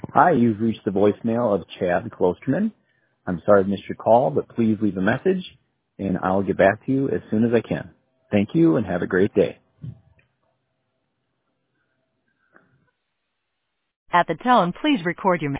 Hi, you've reached the voicemail of Chad Klosterman. I'm sorry I missed your call, but please leave a message and I'll get back to you as soon as I can. Thank you and have a great day. At the tone, please record your